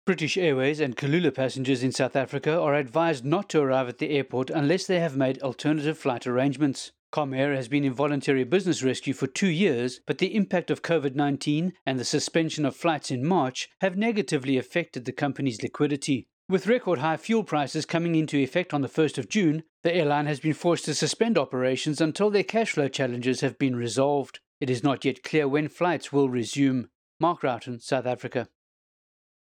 British Airways and Kulula passengers in South Africa are advised not to arrive at the airport unless they have made alternative flight arrangements. Comair has been in voluntary business rescue for 2 years, but the impact of COVID-19 and the suspension of flights in March have negatively affected the company's liquidity. With record high fuel prices coming into effect on the 1st of June, the airline has been forced to suspend operations until their cash flow challenges have been resolved. It is not yet clear when flights will resume. Mark Roughton, South Africa.